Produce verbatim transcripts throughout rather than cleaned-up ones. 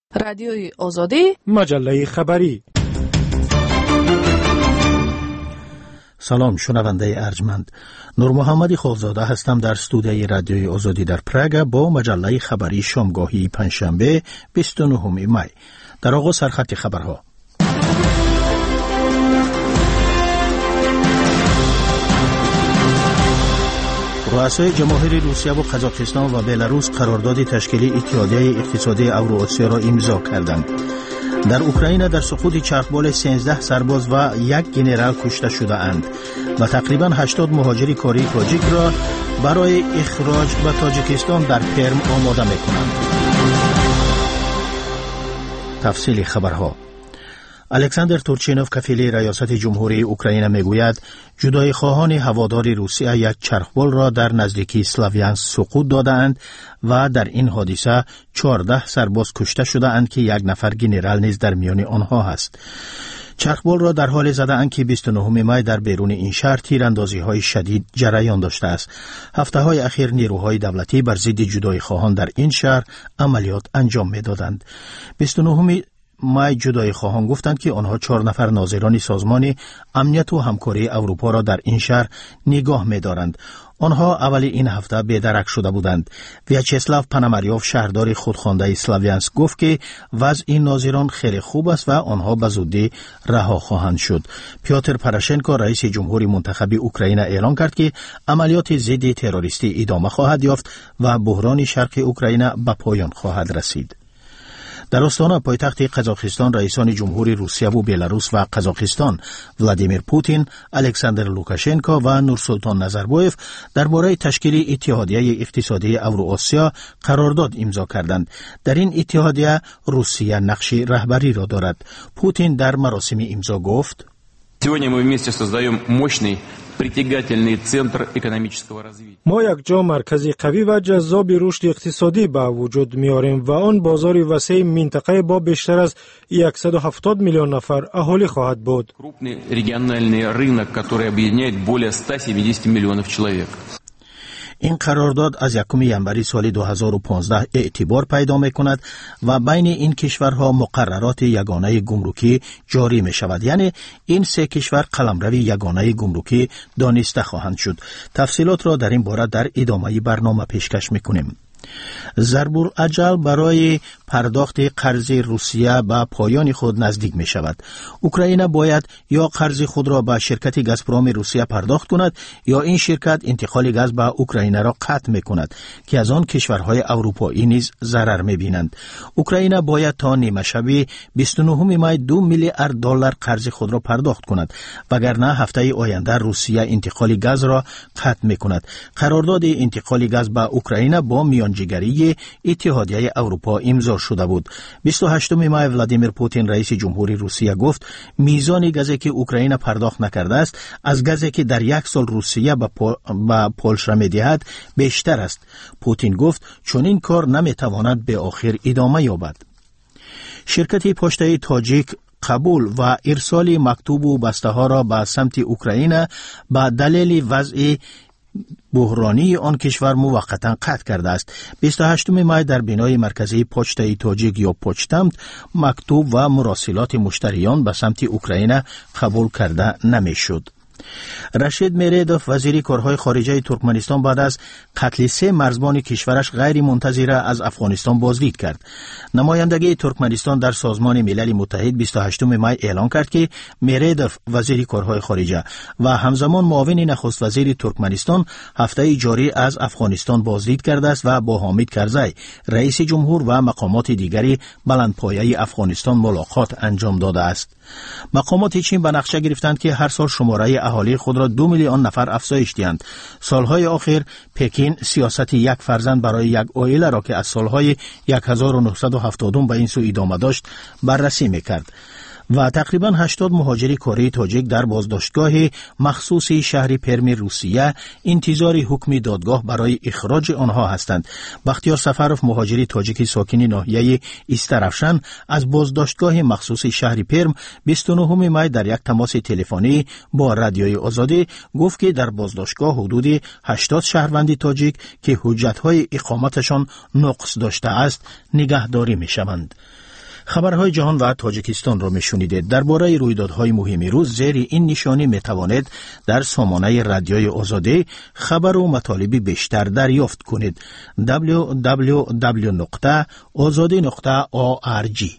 رادیوی آزادی، مجله خبری. سلام شنونده ارجمند، نور محمدی خوزاده هستم در استودیوی رادیوی آزادی در پراگ با مجله خبری شامگاهی پنجشنبه بیست و نهم می. در آغاز سرخط خبرها. رؤسای جماهیر روسیه و قزاقستان و بلاروس قرارداد تشکیل اتحادیه اقتصادی اوراسیا را امضا کردند. در اوکراین در سقوط چرخبال سیزده سرباز و یک گنرال کشته شده اند و تقریباً هشتاد مهاجر کاری تاجیک را برای اخراج به تاجیکستان در کرم آماده می کنند. تفصیل خبرها. الکساندر تورچینوف کفیل ریاست جمهوری اوکراین میگوید جدای خواهان هوادار روسیه یک چرخبال را در نزدیکی سلاویانسک سقوط دادند و در این حادثه چهارده سرباز کشته شده اند که یک نفر گنرال نیز در میان آنها است. چرخبال را در حال زده اند که بیست و نهم می در بیرون این شهر تیراندازی های شدید جریان داشته است. هفته های اخیر نیروهای دولتی بر ضد جدای خواهان در این شهر عملیات انجام میدادند. بیست و نهم مای جدای خواهان گفتند که آنها چهار نفر ناظران سازمان امنیت و همکاری اروپا را در این شهر نگاه می‌دارند. آنها اول این هفته بی‌درک شده بودند. ویاچسلاو پاناماریوف شهردار خودخوانده سلاویانسک گفت که وضع این ناظران خیلی خوب است و آنها به زودی رها خواهند شد. پیاتر پروشنکو رئیس جمهوری منتخب اوکراین اعلام کرد که عملیات ضد تروریستی ادامه خواهد یافت و بحران شرق اوکراین به پایان خواهد رسید. در آستانه پایتخت قزاقستان رئیسان جمهوری روسیه و بلاروس و قزاقستان ولادیمیر پوتین، الکساندر لوکاشنکو و نورسولطان نظربایف درباره تشکیل اتحادیه اقتصادی اوراسیا قرارداد امضا کردند. در این اتحادیه روسیه نقش رهبری را دارد. پوتین در مراسم امضا گفت: Сегодня мы вместе создаем мощный притягательный центр экономического развития. ما یک جا مرکزی قوی و جذاب رشد اقتصادی به وجود میاریم و آن بازاری وسیع منطقه با بیشتر از صد و هفتاد میلیون نفر اهالی خواهد بود. Крупный региональный рынок, который объединяет более ста семидесяти миллионов человек. این قرارداد از یکم ژانویه سال دو هزار و پانزده اعتبار پیدا می کند و بین این کشورها مقررات یگانه گمرکی جاری می شود. یعنی این سه کشور قلمرو یگانه گمرکی دانسته خواهند شد. تفصیلات را در این باره در ادامه برنامه پیشکش می کنیم. ضرب الاجل برای پرداخت قرض روسیه به پایان خود نزدیک می شود. اوکراین باید یا قرض خود را به شرکت گازپروم روسیه پرداخت کند یا این شرکت انتقال گاز به اوکراین را قطع می کند که از آن کشورهای اروپایی نیز ضرر می بینند. اوکراین باید تا نیمه شب بیست و نهم می دو میلیارد دلار قرض خود را پرداخت کند وگرنه هفته آینده روسیه انتقال گاز را قطع می کند. قرارداد انتقال گاز به اوکراین با میانجیگری اتحادیه اروپا امضا شده بود. بیست و هشتم می ولادیمیر پوتین رئیس جمهوری روسیه گفت میزان گازی که اوکراین پرداخت نکرده است از گازی که در یک سال روسیه به پولش میدهد بیشتر است. پوتین گفت چون این کار نمیتواند به آخر ادامه یابد. شرکت پشتی تاجیک قبول و ارسال مکتوب و بسته ها را به سمت اوکراین به دلیل وضع بحرانی آن کشور موقتا قطع کرده است. بیست و هشتم می در بنای مرکزی پشتی تاجیک یا پچتمت مکتوب و مراسلات مشتریان به سمت اوکراین قبول کرده نمی شد. رشید میردوف وزیر کارهای خارجه ترکمنستان بعد از قتل سه مرزبان کشورش غیر منتظره از افغانستان بازدید کرد. نمایندگی ترکمنستان در سازمان ملل متحد بیست و هشتم می اعلام کرد که میردوف وزیر کارهای خارجه و همزمان معاون نخست وزیر ترکمنستان هفته جاری از افغانستان بازدید کرده است و با حامد کرزی رئیس جمهور و مقامات دیگری بلندپایه افغانستان ملاقات انجام داده است. مقامات چین به نقشه گرفتند که هر سال شماره اهالی خود را دو میلیون نفر افزایش دهند. سالهای آخر پکین سیاست یک فرزند برای یک عائله را که از سالهای هزار و نهصد و هفتاد به این سو ادامه داشت بررسی میکرد. و تقریباً هشتاد مهاجر کاری تاجیک در بازداشتگاه مخصوص شهر پرم روسیه انتظار حکم دادگاه برای اخراج آنها هستند. بختیار سفروف مهاجر تاجیک ساکن ناحیه استرافشن از بازداشتگاه مخصوص شهر پرم بیست و نهم می در یک تماس تلفنی با رادیوی آزادی گفت که در بازداشتگاه حدود هشتاد شهروند تاجیک که حجت‌های اقامتشان نقص داشته است نگهداری می‌شوند. خبرهای جهان و تاجیکستان را میشنیدید. درباره رویدادهای مهم روز زیر این نشانی میتوانید در سامانه رادیوی آزادی خبر و مطالب بیشتر دریافت کنید. دبلیو دبلیو دبلیو نقطه آزادی نقطه او آر جی.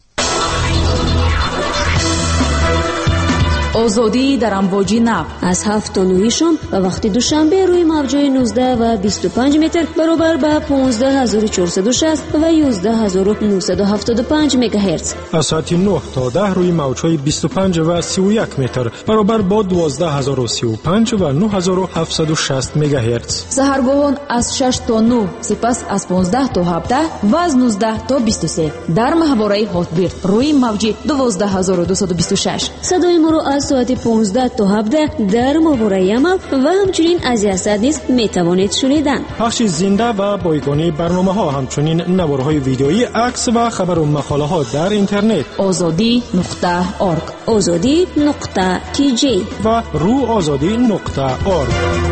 آزادی در امواج نو از هفت تا نه شام و وقتی دوشنبه روی موج‌های نوزده و بیست و پنج متر برابر با پانزده هزار و چهارصد و شصت و یازده هزار و نهصد و هفتاد و پنج مگاهرتز. از ساعت نه تا ده روی موج‌های بیست و پنج و سی و یک متر برابر با دوازده هزار و سی و پنج و نه هزار و هفتصد و شصت مگاهرتز. سحرگاهان از شش تا نه، سپس از پانزده تا هفده و از نوزده تا بیست و سه در ماهواره هاتبیرد روی موج دوازده هزار و دویست و بیست و شش. صدای ما رو از ساعت پانزده تا هفده در ماهواره عمل و همچنین از یاسد نیز میتوانید شنیدن. پخش زنده و بایگانی برنامه ها، همچنین نوارهای ویدئویی، عکس و خبر و مقاله ها در اینترنت آزادی نقطه اورگ، آزادی نقطه تی جی و رو آزادی نقطه اورگ.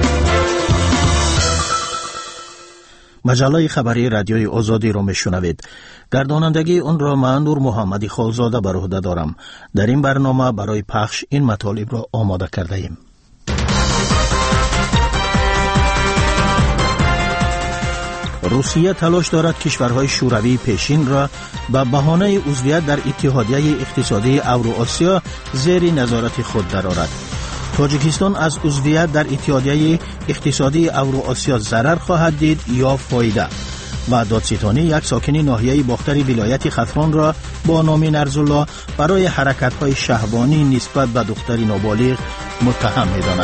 مجله خبری رادیوی آزادی را میشنوید. گردانندگی اون را من نور محمدی خالزاده بر عهده دارم. در این برنامه برای پخش این مطالب را آماده کرده ایم. روسیه تلاش دارد کشورهای شوروی پیشین را به بهانه عضویت در اتحادیه اقتصادی اوراسیا زیر نظارت خود درآورد. تاجیکستان از عضویت در اتحادیه اقتصادی اوراسیا ضرر خواهد دید یا فایده؟ و دادستانی یک ساکن ناحیه باختر ولایت خفران را با نام نرزالله برای حرکت‌های شهوانی نسبت به دختری نابالغ متهم می‌داند.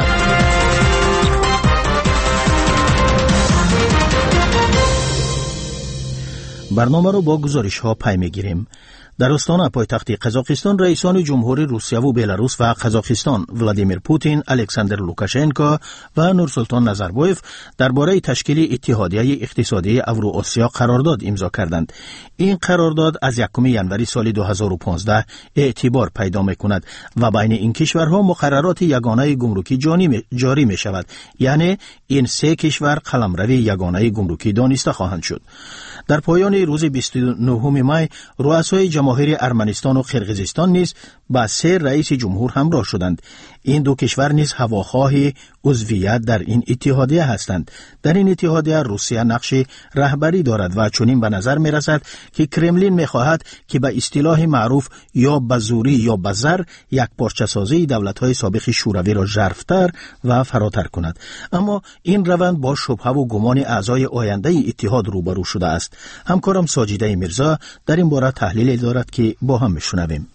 برنامه را با گزارش‌ها پی می‌گیریم. در استان پایتخت قزاقستان رئیسان جمهوری روسیه و بلاروس و قزاقستان ولادیمیر پوتین، الکساندر لوکاشنکو و نورسلطان نظربایف درباره تشکیل اتحادیه اقتصادی اوراسیا قرارداد امضا کردند. این قرارداد از یکم ژانویه سال دو هزار و پانزده اعتبار پیدا می‌کند و بین این کشورها مقررات یگانه گمرکی جاری می‌شود. یعنی این سه کشور قلمرو یگانه گمرکی دانسته خواهند شد. در پایان روز بیست و نهم می رؤسای جماهیر ارمنستان و قرقیزستان نیز با سه رئیس جمهور همراه شدند. این دو کشور نیز هواخواه عضویت در این اتحادیه هستند. در این اتحادیه روسیه نقش رهبری دارد و چنین به نظر می رسد که کرملین می خواهد که به اصطلاح معروف یا به زوری یا به زر یک پارچه سازی دولت‌های سابق شوروی را ژرف‌تر و فراتر کند. اما این روند با شبهه و گمان اعضای آینده اتحاد روبرو شده است. همکارم ساجیده میرزا در این باره تحلیل دارد که با هم میشنویم.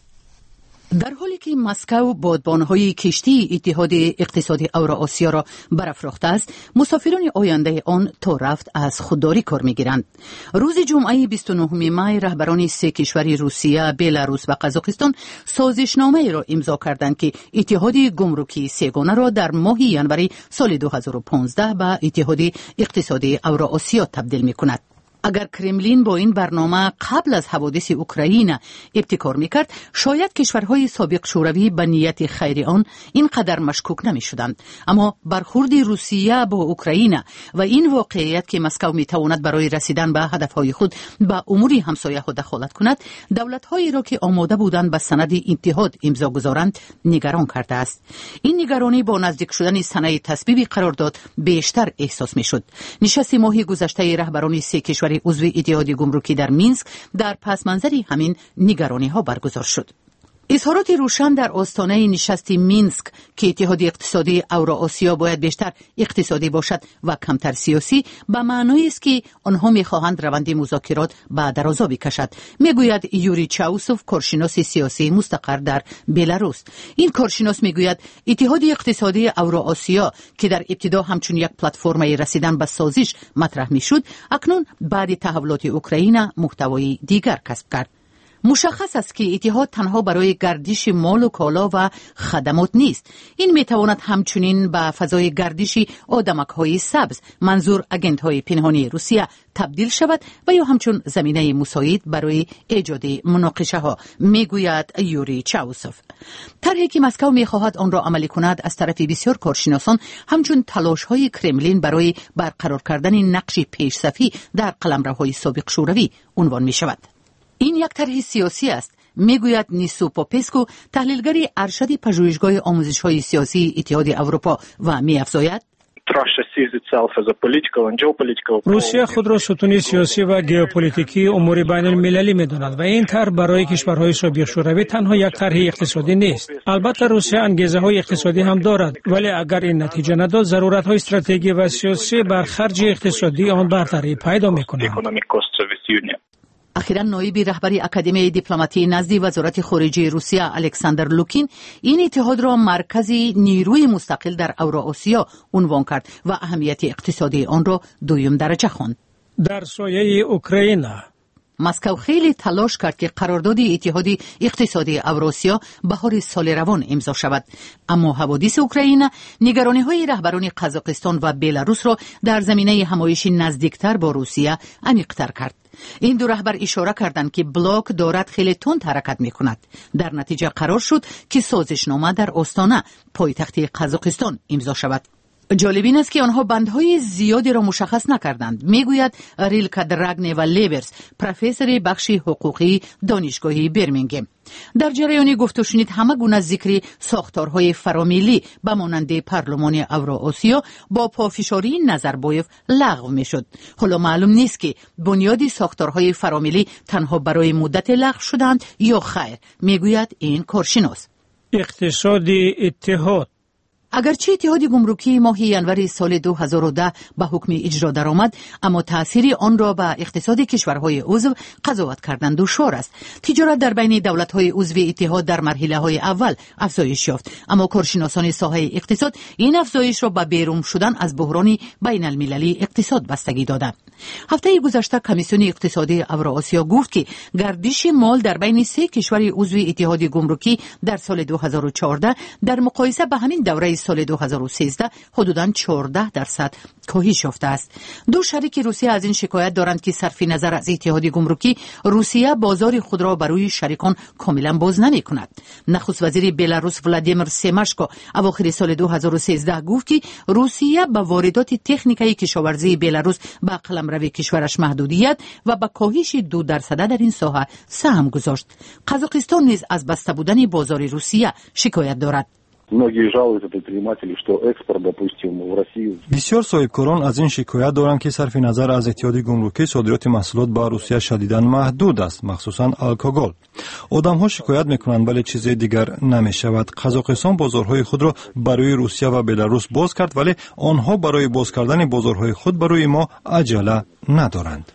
در حالی که مسکو بادبان‌های کشتی اتحاد اقتصادی اوراسیا را برافراخته است، مسافران آینده آن تا رفت از خودداری کار می‌گیرند. روز جمعه بیست و نهم می رهبران سه کشور روسیه، بلاروس و قزاقستان سازشنامه را امضا کردند که اتحاد گمرکی سه‌گانه را در ماه ژانویه سال دو هزار و پانزده به اتحاد اقتصادی اوراسیا تبدیل می‌کند. اگر کرملین با این برنامه قبل از حوادث اوکراین ابتکار میکرد، شاید کشورهای سابق شوروی به نیت خیر آن اینقدر مشکوک نمیشدند. اما برخورد روسیه با اوکراین و این واقعیت که مسکو میتواند برای رسیدن به هدفهای خود به امور همسایه ها دخالت کند، دولت‌هایی را که آماده بودند به سند اتحاد امضا گذارند نگران کرده است. این نگرانی با نزدیک شدن سنه تصویب قرارداد بیشتر احساس میشد. نشست ماه گذشته رهبران سه کشور عضو اتحاد گمرکی در مینسک در پس منظری همین نگرانی ها برگزار شد. اظهارات روشن در آستانه نشست مینسک که اتحاد اقتصادی اوراسیا باید بیشتر اقتصادی باشد و کمتر سیاسی به معنی است که آنها می‌خواهند روند مذاکرات به درازا بکشد، میگوید یوری چاوسوف، کارشناس سیاسی مستقر در بلاروس. این کارشناس میگوید اتحاد اقتصادی اوراسیا که در ابتدا همچون یک پلتفرم رسیدن به سازش مطرح میشد، اکنون بعد تحولات اوکراین محتوای دیگر کسب کرد. مشخص است که اتحاد تنها برای گردش مال و کالا و خدمات نیست. این میتواند همچنین به فضای گردش آدمک‌های سبز، منظور آگنت‌های پنهانی روسیه، تبدیل شود و یا همچون زمینه مساعد برای ایجاد مناقشه ها، میگوید یوری چاوسوف. طرحی که مسکو میخواهد آن را عملی کند از طرف بسیار کارشناسان همچون تلاش‌های کرملین برای برقرار کردن نقش پیش‌صفی در قلمروهای سابق شوروی عنوان می شود. این یک طرح سیاسی است، میگوید نیسو پوپسکو، تحلیلگری ارشد پژوهشگاه آموزش‌های سیاسی اتحاد اروپا و می‌افزاید روسیه خود را ستون سیاسی و ژئوپلیتیکی امور بین المللی می‌داند و این طرح برای کشورهای سابق شوروی تنها یک طرح اقتصادی نیست. البته روسیه انگیزه‌های اقتصادی هم دارد، ولی اگر این نتیجه نداد ضرورت‌های استراتژیکی و سیاسی بر خرج اقتصادی آن برتری پیدا می‌کند. اخیراً نایب رهبری اکادمی دیپلماتی نزد وزارت خارجه روسیه الکساندر لوکین این اتحاد را مرکزی نیروی مستقل در اوراسیا عنوان کرد و اهمیت اقتصادی آن را دویم درجه خواند. در سایه اوکراین مسکو خیلی تلاش کرد که قرارداد اتحاد اقتصادی اوراسیا بهار سال روان امضا شود، اما حوادث اوکراین نگرانی‌های رهبران قزاقستان و بلاروس را در زمینه همایش نزدیکتر با روسیه عمیق‌تر کرد. این دو رهبر اشاره کردند که بلاک دارد خیلی تند حرکت می‌کند. در نتیجه قرار شد که سازشنامه در آستانه پایتخت قزاقستان امضا شود. جالب این است که آنها بندهای زیادی را مشخص نکردند. میگوید ریلکا دراگنه و لیبرز، پروفسور بخش حقوقی دانشگاه برمینگهم. در جریان گفت و شنید همه گونه ذکر ساختارهای فرامیلی به مانند پارلمان اوراسیا با پافشاری نظربایف لغو میشد. حالا معلوم نیست که بنیادی ساختارهای فرامیلی تنها برای مدت لغو شدند یا خیر، میگوید این کارشناس. اقتصادی اتحاد اگرچه اتحاد گمرکی ماه ینور سال دو هزار و ده به حکم اجرا درآمد، اما تأثیر آن را به اقتصاد کشورهای عضو قضاوت کردن دشوار است. تجارت در بین دولت‌های عضو اتحاد در مرحله‌های اول افزایش یافت، اما کارشناسان ساحه اقتصاد این افزایش را به بیرون شدن از بحران بین المللی اقتصاد بستگی دادند. هفته گذشته کمیسیون اقتصادی اوراسیا گفت که گردش مال در بین سه کشور عضو اتحاد گمرکی در سال دو هزار و چهارده در مقایسه به همین دوره سال دو هزار و سیزده حدوداً چهارده درصد کاهش یافته است. دو شریک روسیه از این شکایت دارند که صرف نظر از اتحاد گمرکی، روسیه بازار خود را برای شریکان کاملا باز نمی کند. نخست وزیر بلاروس ولادیمیر سیماشکو اواخر سال دو هزار و سیزده گفت که روسیه به واردات تکنیکی کشاورزی بلاروس به قلمرو کشورش محدودیت و به کاهش دو درصد در این ساحه سهم گذاشت. قزاقستان نیز از بسته بودن بازار روسیه شکایت دارد. بسیار صاحبکاران از این شکایت دارند که صرف نظر از اتحاد گمرکی صادرات محصولات به روسیه شدیداً محدود است، مخصوصاً الکوگل. آدم‌ها شکایت می‌کنند ولی چیز دیگر نمی‌شود. قزاقستان بازارهای خود را برای روسیه و بلاروس باز کرد، ولی آنها برای باز کردن بازارهای خود برای ما عجله ندارند.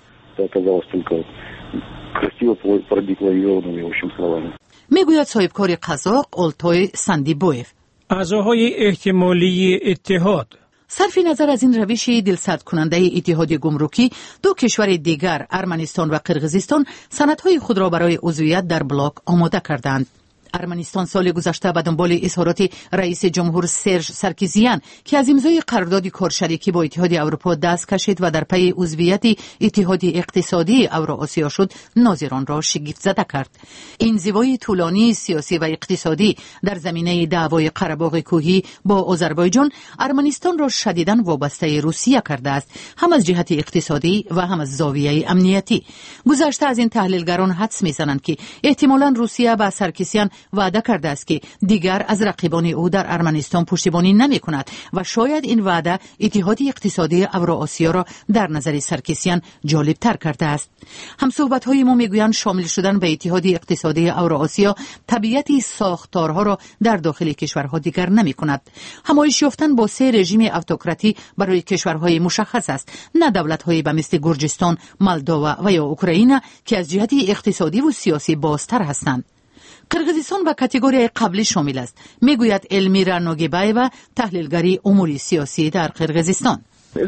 میگوید صاحبکار قزاق اولتای سندیبویف. اعضاهای احتمالی اتحاد صرف نظر از این روش دلسرد کننده اتحاد گمرکی، دو کشور دیگر ارمنستان و قرقیزستان سندهای خود را برای عضویت در بلاک آماده کردند. ارمنستان سال گذشته به دنبال اظهارات رئیس جمهور سرژ سارکیزیان که از امضای قرارداد کارشریکی با اتحاد اروپا دست کشید و در پی عضویت اتحاد اقتصادی اوراسیا شد، ناظران را شگفت زده کرد. این زیبای طولانی سیاسی و اقتصادی در زمینه دعوای قره‌باغ کوهی با آذربایجان ارمنستان را شدیداً وابسته روسیه کرده است، هم از جهت اقتصادی و هم از زاویه امنیتی. گذشته از این تحلیلگران حدس می‌زنند که احتمالاً روسیه با سارکیزیان وعده کرده است که دیگر از رقیبان او در ارمنستان پشتیبانی نمی کند و شاید این وعده اتحاد اقتصادی اوراسیا را در نظر سارکیزیان جالب تر کرده است. همصحبت های ما میگویند شامل شدن به اتحاد اقتصادی اوراسیا طبیعت ساختارها را در داخل کشورها دیگر نمی کند. همایش یافتن با سه رژیم اتوکراتی برای کشورهای مشخص است، نه دولت‌های به مثل گرجستان، مولداوا و یا اوکراین که از جهت اقتصادی و سیاسی بازتر هستند. قرقیزستان به کاتگوری قبلی شامل است، میگوید المیرا نوگیبایوا، تحلیلگری امور سیاسی در قرقیزستان.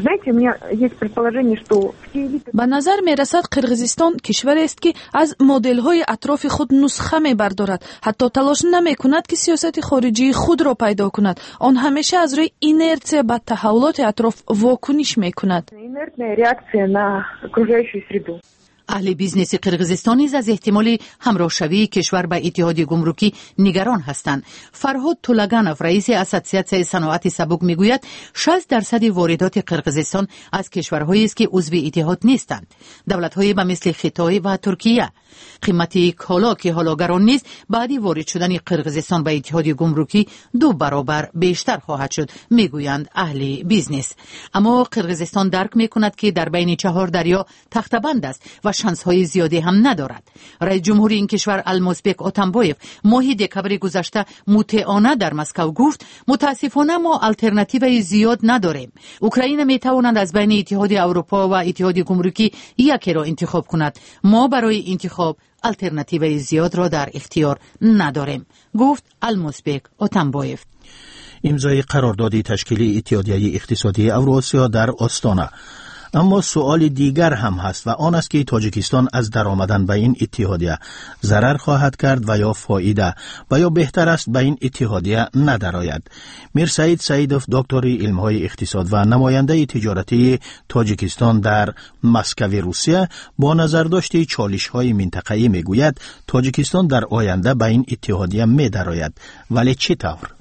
به نظر می رسد قرقیزستان کشوری است که از مدل های اطراف خود نسخه می بردارد، حتی تلاش نمی کند که سیاست خارجی خود را پیدا کند. آن همیشه از روی اینرتیا به تحولات اطراف واکنش می کند. اهل بیزنس قرقیزستان نیز از احتمال همراهشوی کشور به اتحادیه گمرکی نگران هستند. فرهاد طولگانوف رئیس اسوسیاسیون صنعت سبک میگوید شصت درصد واردات قرقیزستان از کشورهایی است که عضو اتحاد نیستند. دولت‌های به مثل خیتای و ترکیه. قیمت کالا که حالا گران نیست بعد وارد شدن قرقیزستان به اتحادیه گمرکی دو برابر بیشتر خواهد شد میگویند اهل بیزنس. اما قرقیزستان درک میکند که در بین چهار دریا تخته‌بند است و شانس‌های زیادی هم ندارد. رئیس جمهور این کشور المازبک اتامبایف ماه دکبر گذشته مطیعانه در مسکو گفت متاسفانه ما آلترناتیوی زیاد نداریم. اوکراین میتواند از بین اتحادیه اروپا و اتحادیه گمرکی یکی را انتخاب کند. ما برای انتخاب آلترناتیوی زیاد را در اختیار نداریم، گفت المازبک اتامبایف. امضای قرارداد تشکیلی اتحادیه اقتصادی اوراسیا در آستانه. اما سؤال دیگر هم هست و آن است که تاجیکستان از درآمدن به این اتحادیه ضرر خواهد کرد و یا فایده و یا بهتر است به این اتحادیه ندرآید. میر سعید سعیدوف دکتر علم‌های اقتصاد و نماینده تجارتی تاجیکستان در مسکو روسیه با نظرداشت چالش‌های منطقه‌ای میگوید تاجیکستان در آینده به این اتحادیه می‌درآید، ولی چطور؟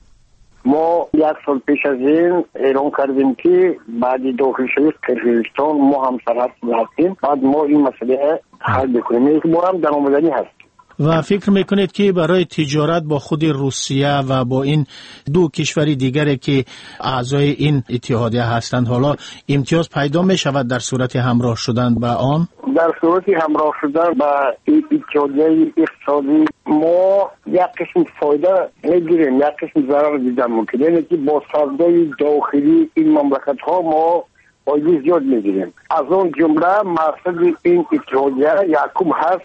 ما یک سال پیش از این اعلام کردیم که بعد داخل شوی قرقیزستان ما هم سرحد هستیم، بعد ما این مسئله حل بکنیم. این ما هم درآمدنی هست. و فکر میکنید که برای تجارت با خود روسیه و با این دو کشوری دیگری که اعضای این اتحادیه هستند حالا امتیاز پیدا می شود در صورت همراه شدن با آن؟ در صورت همراه شدن با اتحادیه اقتصادی ما یک قسم فایده میگیریم، یک قسم ضرر دیدن ممکنه، یعنی که با سودای داخلی این مملکت ها ما فایده زیاد میگیریم. از اون جمله مقصد این اتحادیه یکم هست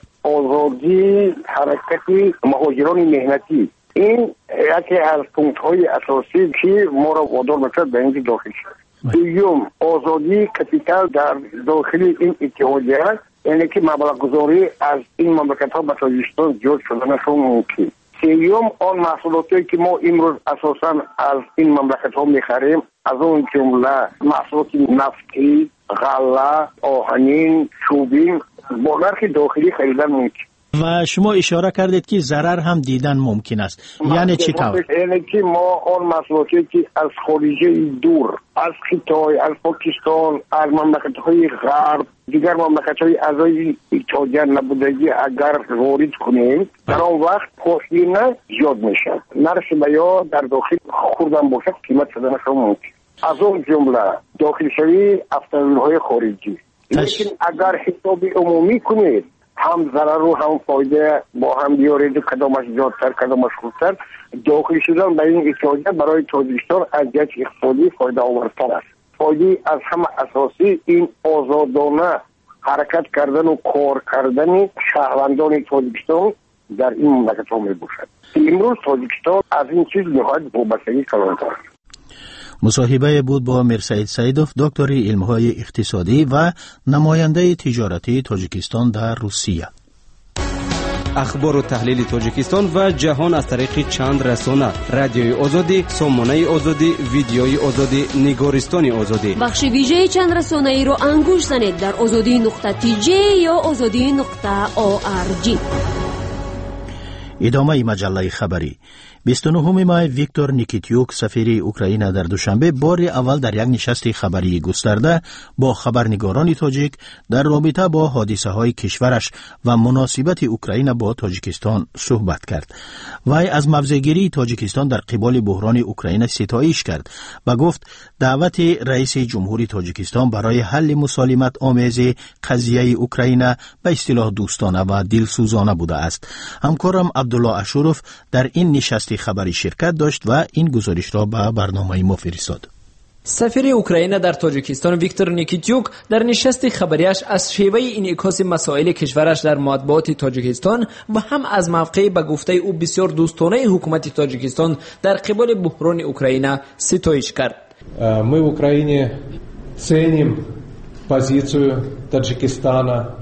آزادی حرکت مهاجران مهنتی. این یکی از پونکت های اساسی که ما را وادار میکرد به اینجا داخل شد. دوم آزادی کپیتال در داخل این اتحادیه، یعنی که مبلغ گذاری از این مملکت ها به تاجیکستان زیاد شدنشون ممکن. سیوم آن محصولاتی که ما امروز اساسا از این مملکت ها میخریم از اون جمله محصولات نفتی، غله، آهنین، چوبین با نرخ داخلی خریدن ممکن. و شما اشاره کردید که ضرر هم دیدن ممکن است، یعنی چی طور؟ یعنی که ما آن محصولاتی که از خارجه دور، از خیتای، از پاکستان، از مملکت های غرب، دیگر مملکت های اعضای اتحادیه نبودگی اگر وارد کنیم در آن وقت پاشینه زیاد میشد، نرخ بیا در داخل خوردن باشد قیمت شدن شما ممکن. از اون جمله داخل شوی افزایش‌های خارجی. لیکن اگر حساب عمومی کنید هم ضرر و هم فایده با هم بیارید و کدامش زیادتر کدامش خوبتر، داخل شدن به این اتحادیه برای تاجیکستان از یک اقتصادی فایده آورتر است. فایده از همه اساسی این آزادانه حرکت کردن و کار کردن شهروندان تاجیکستان در این مملکت ها می باشد. امروز تاجیکستان از این چیز نهایت وابستگی کلانتر است. مصاحبه بود با میر سعید سعیدوف دکتر علم‌های اقتصادی و نماینده تجارتی تاجیکستان در روسیه. اخبار و تحلیل تاجیکستان و جهان از طریق چند رسانه: رادیوی آزادی، سامانه آزادی، ویدیوی آزادی، نگارستان آزادی. بخش ویژه چند رسانه ای را انگوش زنید در آزادی نقطه تی جی یا آزادی نقطه او آر جی. ادامه مجله خبری. بیست و نهم مای ویکتور نیکیتیوک سفیر اوکراین در دوشنبه بار اول در یک نشست خبری گسترده با خبرنگاران تاجیک در رابطه با حادثه های کشورش و مناسبت اوکراین با تاجیکستان صحبت کرد. وی از موضع‌گیری تاجیکستان در قبال بحران اوکراین ستایش کرد و گفت دعوت رئیس جمهوری تاجیکستان برای حل مسالمت آمیز قضیه اوکراین به اصطلاح دوستانه و دلسوزانه بوده است. همکارم عبدالله اشوروف در این نشست خبری شرکت داشت و این گزارش را به برنامه ما فرستاد. سفیر اوکراین در تاجیکستان ویکتور نیکیتیوک در نشست خبریش از شیوه انعکاس مسائل کشورش در مطبوعات تاجیکستان و هم از موقع به گفته او بسیار دوستانه حکومت تاجیکستان در قبال بحران اوکراین ستایش کرد. ما в Украине ценим позицию Таджикистана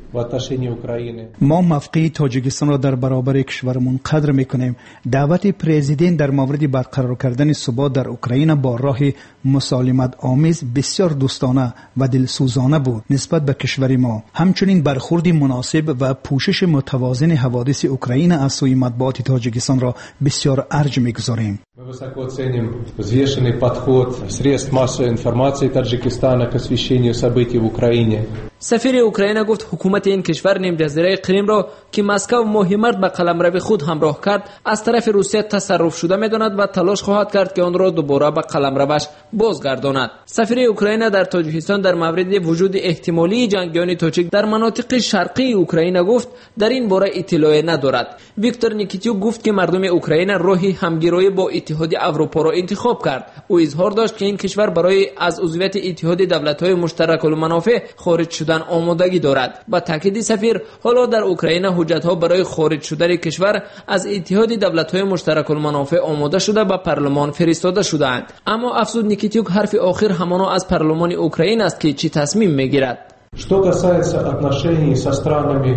ما موقع تاجیکستان را در برابر کشورمون قدر میکنیم. دعوت پرزیدنت در مورد برقرار کردن ثبات در اوکراین با راه مسالمت آمیز بسیار دوستانه و دلسوزانه بود نسبت به کشور ما. همچنین برخورد مناسب و پوشش متوازن حوادث اوکراین از سوی مطبوعات تاجیکستان را بسیار ارج میگذاریم. Мы высоко ценим взвешенный подход средств массовой информации Таджикистана к освещению событий в Украине. سفیر اوکراین گفت حکومت این کشور نیم جزیره کریم را که مسکو مهمت به قلمرو خود همراه کرد از طرف روسیه تصرف شده می‌داند و تلاش خواهد کرد که آن را دوباره به قلمروش بازگرداند. سفیر اوکراین در تاجیکستان در مورد وجود احتمالی جنگیان تاجیک در مناطق شرقی اوکراین گفت در این باره اطلاعی ندارد. ویکتور نیکیتیوک گفت که مردم اوکراین راهی همگرایی با اتحاد اروپا را انتخاب کرد. او اظهار داشت که این کشور برای از عضویت اتحاد دولت‌های مشترک المنافع خارج شدن آمادگی دارد. با تاکید سفیر حالا در اوکراین حجت‌ها برای خارج شدن کشور از اتحاد دولت‌های مشترک المنافع آماده شده به پارلمان فرستاده شده‌اند. اما افزود نیکیتیوک حرف آخر همانا از پارلمان اوکراین است که چی تصمیم می‌گیرد. Что касается отношений со странами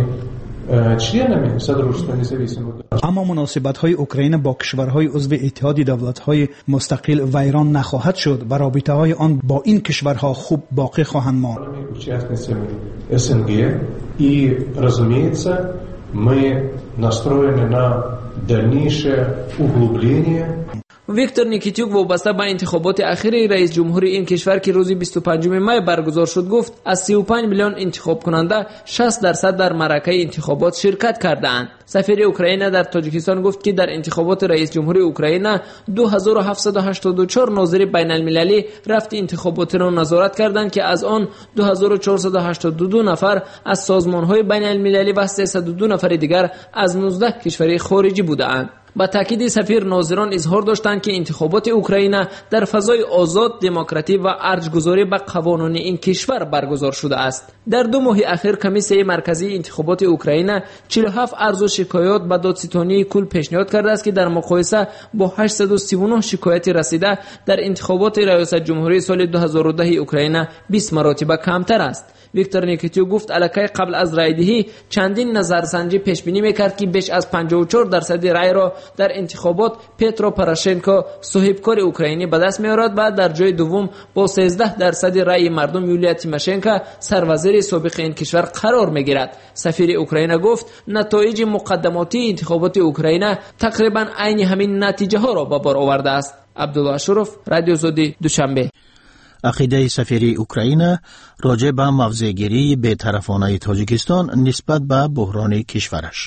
членами Содружества независимых. اما مناسبت های اوکراین با کشورهای عضو اتحاد دولت های مستقل و ایران نخواهد شد و رابطه های آن با این کشورها خوب باقی خواهند ماند. Участницами СНГ и, разумеется, мы настроены на дальнейшее углубление. ویکتور نیکیتیوک وابسته به انتخابات اخیر رئیس جمهوری این کشور که روز بیست و پنجم می برگزار شد گفت از سی و پنج میلیون انتخاب کننده شصت درصد در معرکه انتخابات شرکت کردند. سفیر اوکراین در تاجیکستان گفت که در انتخابات رئیس جمهوری اوکراین دو هزار و هفتصد و هشتاد و چهار ناظر بین المللی رفت انتخابات را نظارت کردند که از آن دو هزار و چهارصد و هشتاد و دو نفر از سازمان‌های بین المللی و سیصد و دو نفر دیگر از نوزده کشور خارجی بودند. با تاکید سفیر ناظران اظهار داشتند که انتخابات اوکراین در فضای آزاد، دموکراتیک و ارجگذاری به قوانین این کشور برگزار شده است. در دو ماه اخیر کمیسیون مرکزی انتخابات اوکراین چهل و هفت عرض و شکایات به دادستانی کل پیشنهاد کرده است که در مقایسه با هشتصد و سی و نه شکایت رسیده در انتخابات ریاست جمهوری سال دو هزار و ده اوکراین بیست مرتبه کمتر است. ویکتور نیکیتیوک گفت الکی قبل از رایدهی چندین نظرسنجی پیش بینی میکرد که بیش از پنجاه و چهار درصد رای را در انتخابات پترو پوراشنکو صاحبکار اوکراینی به دست میارد و در جای دوم با سیزده درصد رای مردم یولیا تیماشنکو سروزیر سابق این کشور قرار میگیرد. سفیر اوکراین گفت نتایج مقدماتی انتخابات اوکراین تقریبا عین همین نتیجه ها را به بار آورده است. عبدالله اشرف، رادیو آزادی، دوشنبه. عقیده سفیر اوکراین راجع به موضع‌گیری بی‌طرفانه تاجیکستان نسبت به بحران کشورش.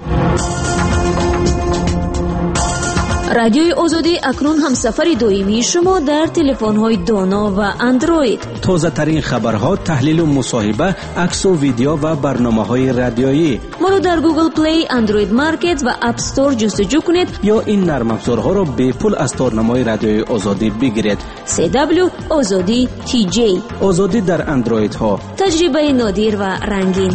رادیوی آزادی اکنون هم سفر دائمی شما در تلفن‌های دانا و اندروید. تازه ترین خبرها، تحلیل و مصاحبه، عکس و ویدیو و برنامه‌های رادیویی. ما رو در گوگل پلی، اندروید مارکت و اپ استور جستجو کنید یا این نرم افزارها را به پول از تارنمای رادیوی آزادی بگیرید. سی دبلیو آزادی تی جی. آزادی در اندروید ها. تجربه نادر و رنگین.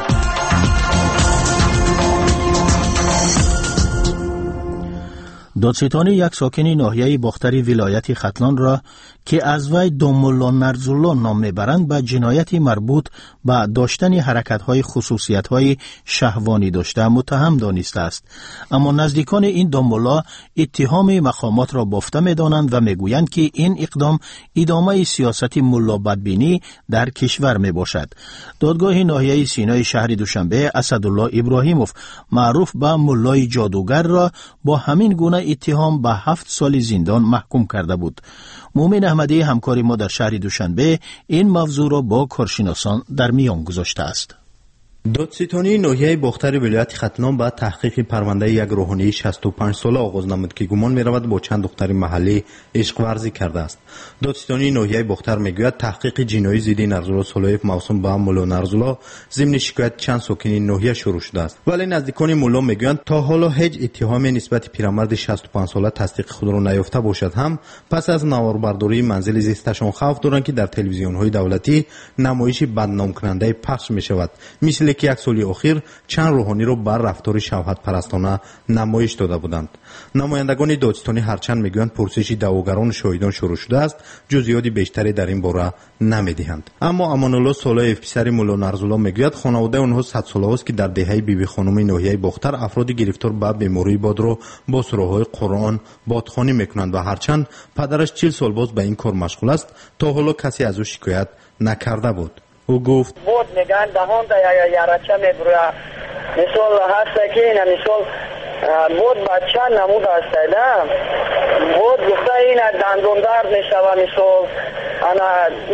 دادستانی یک ساکن ناحیه باختری ولایت ختلان را که از وی دومولا نرزولا نام میبرند به جنایتی مربوط به داشتن حرکت‌های خصوصیت‌های شهوانی داشته متهم دانسته است. اما نزدیکان این دومولا اتهام مقامات را بافته می‌دانند و میگویند که این اقدام ادامه سیاست ملا بدبینی در کشور میباشد. دادگاه ناحیه سینای شهر دوشنبه اسدالله ابراهیموف معروف به ملای جادوگر را با همین گونه اتهام به هفت سال زندان محکوم کرده بود. مومن احمدی همکار ما در شهر دوشنبه این موضوع را با کارشناسان در میان گذاشته است. دادستانی ناحیه باختر ولایت ختلان با تحقیق پرونده یک روحانی شصت و پنج ساله آغاز نمود که گمان می‌رود با چند دختر محلی عشق ورزی کرده است. دادستانی ناحیه باختر میگوید تحقیق جنایی ضد نرزولا صالحیف موسوم به مولا نرزولا ضمن شکایت چند ساکن ناحیه شروع شده است. ولی نزدیکان مولا میگویند تا حالا هیچ اتهامی نسبت پیرمرد شصت و پنج ساله تصدیق خود را نیافته باشد. هم پس از نواربرداری منزل زیستشان خوف دارند که در تلویزیون‌های دولتی نمایش بدنام کننده پخش می‌شود، مثل گونه که یک سال اخیر چند روحانی را بر رفتار شبهت پرستانه نمایش داده بودند. نمایندگان دادستانی هرچند میگویند پرسش دعواگران و شاهدان شروع شده است، جزئیات بیشتری در این باره نمیدهند. اما امان الله صالح پسر مولا نرزالله میگوید خانواده آنها صد ساله است که در دهه بیبی خانم ناحیه باختر افراد گرفتار به بیماری باد را با سوراخ‌های قرآن بادخوانی میکنند و هرچند پدرش چهل سال باز به این کار مشغول است تا حالا کسی از او شکایت نکرده بود. او گفت بود میگن دهان دا یا یارچه میبره مثال هست که این مثال بود بچه نمود است ایدم بود گفته این دندون درد میشوه مثال انا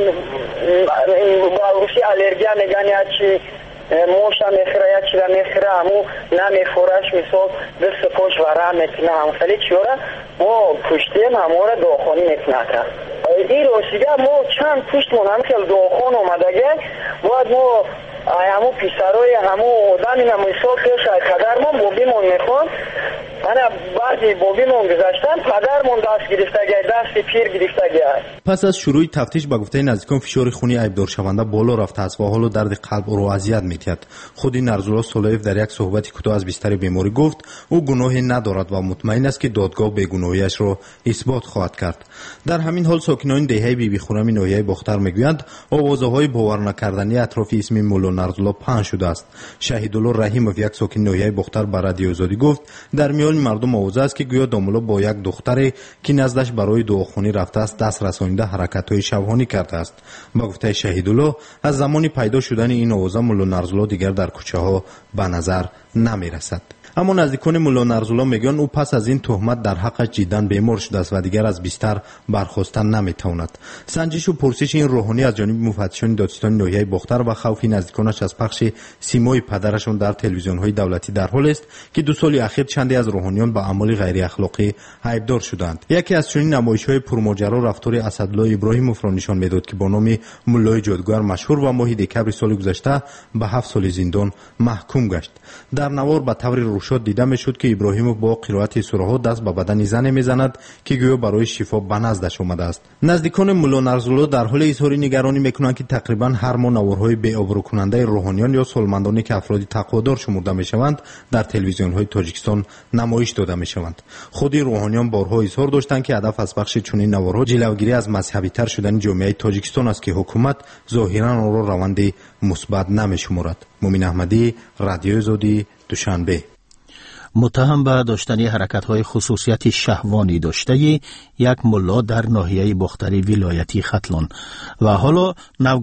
با روشی الرژیا میگن یا چی موشا میخوره یا چی را میخوره همو نمیخورش مثال دست پوش وره میکنه همو خیلی چیوره ما پشتیم همو را داخانی میکنه کرد این روشیگه ما چند پشتمون هم که داخان اومدگه باید ما همو پیسروی همو آدمی نمیسال که شاید قدرمون بابیمون میخوان انا بعضی بابیمون گذاشتن پدرمون دست گرفتگه دست پیر گرفتگه. پس از شروع تفتیش با گفته نزدیکان فشار خونی عیبدار شونده بالا رفته است و حالا درد قلب او را اذیت می‌کند. خود نرزالله صالح در یک صحبت کوتاه از بستر بیماری گفت او گناهی ندارد و مطمئن است که دادگاه بیگناهیش را اثبات خواهد کرد. در همین حال ساکنان دهه بیبی خرم ناحیه باختر میگویند آوازهای باور نکردنی اطراف اسم مولا نرزالله پخش شده است. شهیدالله رحیمов یک ساکن ناحیه باختر به رادیو آزادی گفت در میان مردم آواز است که گویا دامولا با یک دختری که نزدش برای دعاخوانی رفته است دست رسانیده حرکت‌های شبانه کرده است. با گفته شهیدالله از زمان پیدا شدن این آوازه مولا نرزالله دیگر در کوچه‌ها به نظر نمی‌رسد. اما نزدیکان مولا نرزالله میگن او پس از این تهمت در حقش جداً بیمار شده است و دیگر از بستر برخاستن نمیتواند. سنجش و پرسش این روحانی از جانب مفتشان دادستان ناحیه باختر و خوف نزدیکانش از پخش سیمای پدرشان در تلویزیون‌های دولتی در حال است که دو سال اخیر چندی از روحانیان به اعمال غیر اخلاقی عیبدار شدند. یکی از چنین نمایش‌های پرماجرا رفتار اسدالله ابراهیموف را نشان میداد که با نام مولای جادوگر مشهور و ماه دکبر سال گذشته به هفت سال زندان محکوم گشت. در نوار به طور روشاد دیده میشد که ابراهیموف با قرائت سوره ها دست به بدن زن میزند که گویا برای شفا به نزدش آمده است. نزدیکان مولا نرزالله در حال اظهار نگرانی میکنند که تقریبا هر ماه نوارهای بی آبرو کننده روحانیان یا سالمندانی که افراد تقوادار شمرده میشوند در تلویزیون های تاجیکستان نمایش داده میشوند. خود روحانیان بارها اظهار داشتند که هدف از پخش چنین نوارها جلوگیری از مذهبی تر شدن جامعه تاجیکستان است که حکومت ظاهرا آن را روند مثبت نمیشمرد. مومن احمدی، رادیو آزادی، دوشنبه. متهم به داشتن حرکت‌های خصوصیت شهوانی داشته یک ملا در ناحیه باختری ولایتی ختلان و حالا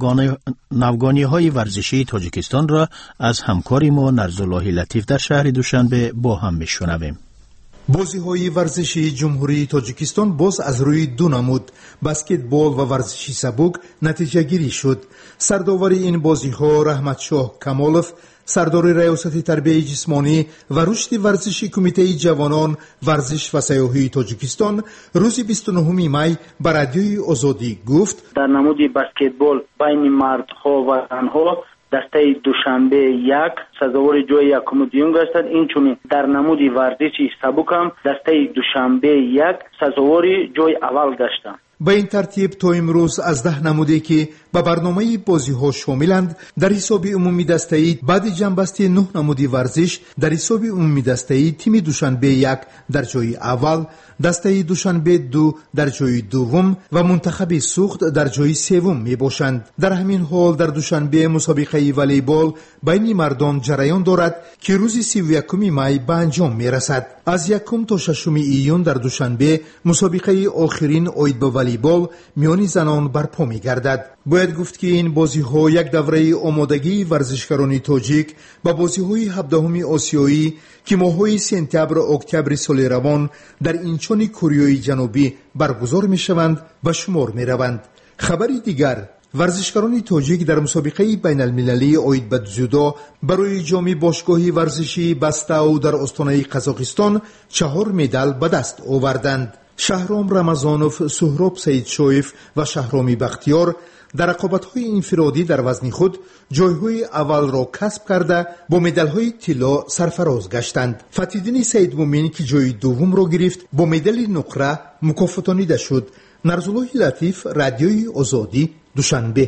نوگانی های ورزشی تاجیکستان را از همکاری ما نرزالله لطیف در شهر دوشنبه با هم میشنویم. بازی‌های ورزشی جمهوری تاجیکستان باز از روی دو نمود بسکتبال و ورزشی سبک نتیجه گیری شد. سرداور این بازی‌ها رحمتشاه کمالوف، سردار ریاست تربیت جسمانی و رشد ورزشی کمیته جوانان ورزش و سیاحی تاجیکستان روز بیست و نهم می به رادیوی آزادی گفت در نمود بسکتبال بین مردها و زنها دسته دوشنبه یک سزاوار جای یکم و دیوم گشتند. اینچنین در نمود ورزشی سبک هم دسته دوشنبه یک سزاوار جای اول گشتند. به این ترتیب تا امروز از ده نموده که به برنامه بازی ها شاملند در حساب عمومی دسته‌ای بعد جنبستی نه نمودی ورزش در حساب عمومی دسته‌ای تیم دوشنبه یک در جای اول، دسته دوشنبه دو در جای دوم و منتخب سوخت در جای سوم می باشند. در همین حال در دوشنبه مسابقه والیبال بین مردان جریان دارد که روز سی و یکم می به انجام می رسد. از یکم تا ششم ایون در دوشنبه مسابقه آخرین عید به والیبال میان زنان برپا می گردد. باید گفت که این بازی ها یک دوره آمادگی ورزشکاران تاجیک با بازی های هفدهم آسیایی که ماه‌های سپتامبر و اکتبر سال روان در اینچون کره جنوبی برگزار می شوند و شمار می روند. خبری دیگر، ورزشکاران تاجیک در مسابقه بین المللی عید به جودو برای جام باشگاهی ورزشی بستاو در استان قزاقستان چهار مدال به دست آوردند. شهرام رمضانوف، سهراب سیدشویف و شهرامی بختیار در رقابت‌های انفرادی در وزن خود جای‌های اول را کسب کرده با مدال‌های طلا سرفراز گشتند. فتیدین سید مومن که جای دوم را گرفت با مدال نقره مکافاتانیده شد. نرزالله لطیف، رادیوی آزادی، دوشنبه.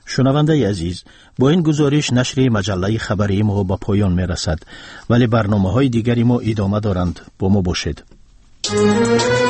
شنونده عزیز، با این گزارش نشر مجله خبری ما با پایان می رسد، ولی برنامه های دیگری ما ادامه دارند. با ما باشید.